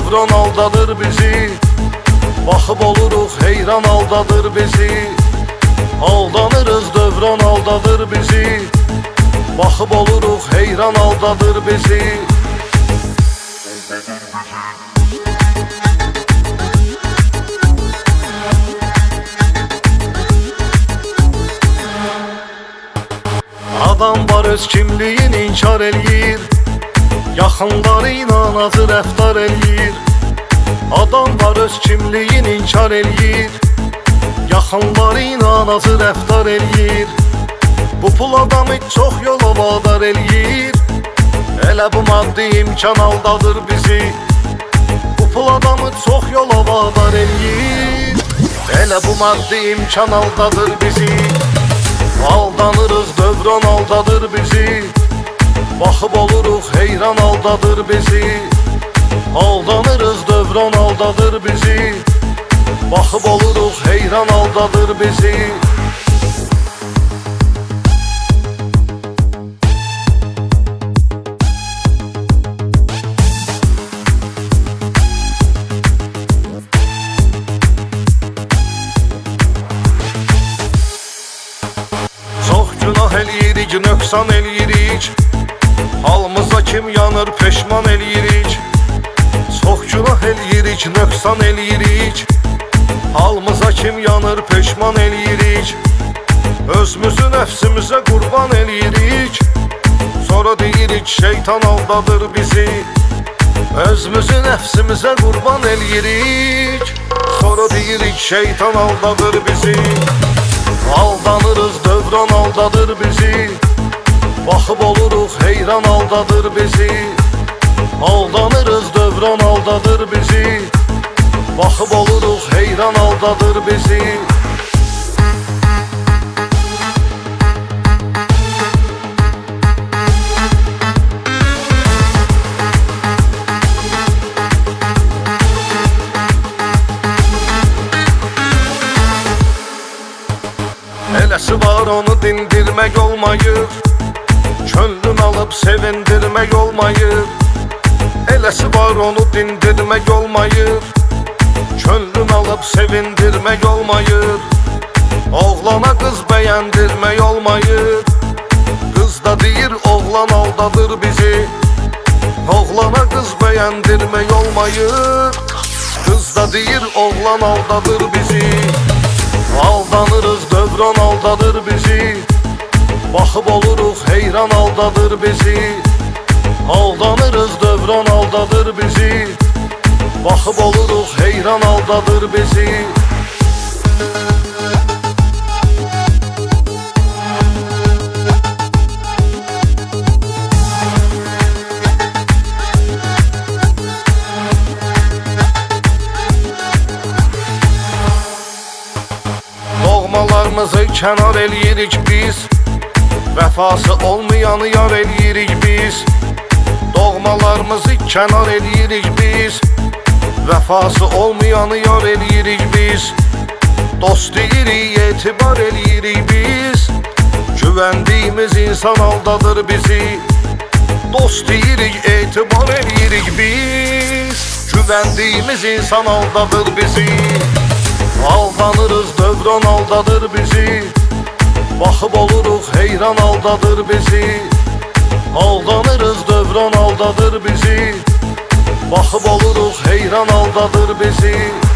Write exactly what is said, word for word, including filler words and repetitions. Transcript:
dövran aldadır bizi. Baxıb oluruq heyran aldadır bizi. Aldanırız dövran aldadır bizi. Baxıb oluruq heyran aldadır bizi. Adam var öz kimliğini inkar eləyir, yaxınları ilə acı rəftar eləyir. Adam var öz kimliğini inkar eləyir, yaxınları ilə acı rəftar eləyir. Bu pul adamı çox yola vadar eləyir, elə bu maddi imkan aldadır bizi. Bu pul adamı çox yola vadar eləyir, elə bu maddi imkan aldadır bizi. Aldanırız dövran aldadır bizi. Baxıb oluruq heyran aldadır bizi. Aldanırız dövran aldadır bizi. Baxıb oluruq heyran aldadır bizi. Günah eləyirik, nöqsan eləyirik, halımıza kim yanır, peşman eləyirik. Çox günah eləyirik, nöqsan eləyirik, halımıza kim yanır, peşman eləyirik. Özümüzü nəfsimizə qurban eləyirik, sonra deyirik şeytan aldadır bizi. Özümüzü nəfsimizə qurban eləyirik, sonra deyirik şeytan aldadır bizi. Aldanırız dövran aldadır bizi. Baxıb oluruq heyran aldadır bizi. Aldanırız dövran aldadır bizi. Baxıb oluruq heyran aldadır bizi. Eləsi var onu dindirmək olmayır, könlün alıb sevindirmək olmayır. Eləsi var onu dindirmək olmayır, könlün alıb sevindirmək olmayır. Oğlana qız bəyəndirmək olmayır, qız da deyir oğlan aldadır bizi. Oğlana qız bəyəndirmək olmayır, qız da deyir oğlan aldadır bizi. Aldanırız dövran aldadır bizi. Baxıb oluruq heyran aldadır bizi. Aldanırız dövran aldadır bizi. Baxıb oluruq heyran aldadır bizi. Doğmalarımızı kənar eləyirik biz, vəfası olmayanı yar eləyirik biz. Doğmalarımızı kənar eləyirik biz, vəfası olmayanı yar eləyirik biz. Dost deyirik, etibar eləyirik biz, güvəndiyimiz insan aldadır bizi. Dost deyirik, etibar eləyirik biz, güvəndiyimiz insan aldadır bizi. Aldanırız dövran aldadır bizi. Baxıb oluruq heyran aldadır bizi. Aldanırız dövran aldadır bizi. Baxıb oluruq heyran aldadır bizi.